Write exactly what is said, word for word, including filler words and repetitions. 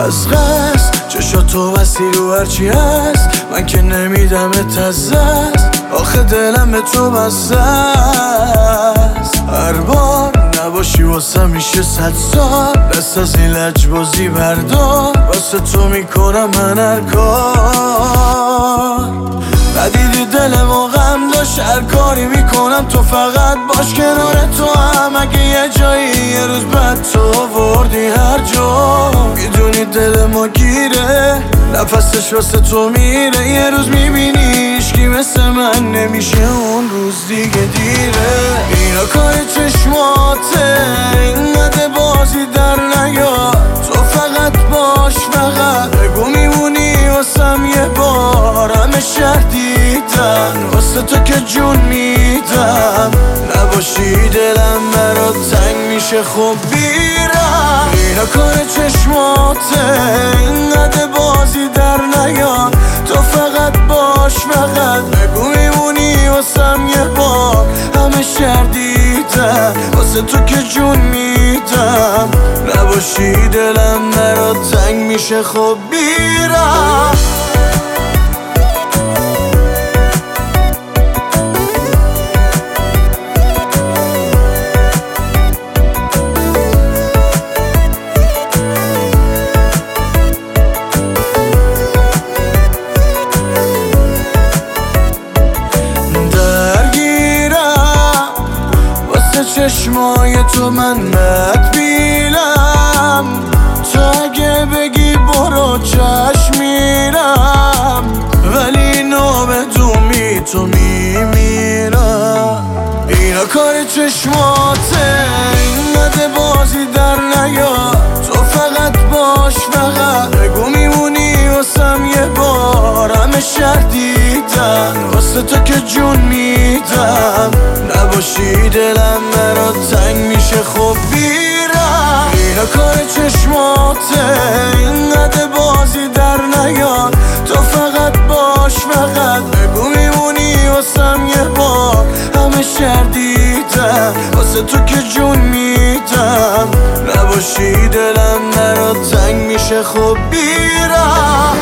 از قصد چشاتو وسیل و هرچی هست من که نمیدمت از دست آخه دلم به تو بسته است. هر بار نباشی واسه میشه صد سال دست از این لجبازی بردار واسه تو میکنم من هر کار. ندیدی دلمو غم داشت هر کاری میکنم تو فقط باش کنار تو هم اگه یه جایی یه روز بعد تو وردی هر جا میدونی دلمو گیره نفسش واسه تو میره یه روز میبینیش کی مثل من نمیشه اون روز دیگه دیره. اینا کار چشماته اینقدر بازی در نیاد تو فقط باش فقط بگو میمونی واسم یه بار همه شهر دیدن واسه تو که جون میدم نباشی دلم برات تنگ میشه خب بیرم. اینا کار چشماته اینقدر بازی در نیاد تو فقط باش فقط بگو میمونی واسم یه بار همه شهر دیدن واسه تو که جون میدم نباشی دلم برات تنگ میشه خب بیرم. چشمای تو من مدبیلم تو اگه بگی برو چشم میرم ولی نو بدونی تو میمیرم. اینا کار چشماته اینقدر بازی در نیاد تو فقط باش فقط بگو میمونی واسم یه بار همه شهر دیدن واسه تو که جون میدم نباشی دلم برات تنگ میشه خب بیرم. اینا کار چشماته اینقدر بازی در نیاد تو فقط باش فقط بگو میمونی واسم یه بار همه شهر دیدم واسه تو که جون میدم نباشی دلم برات تنگ میشه خب بیرم.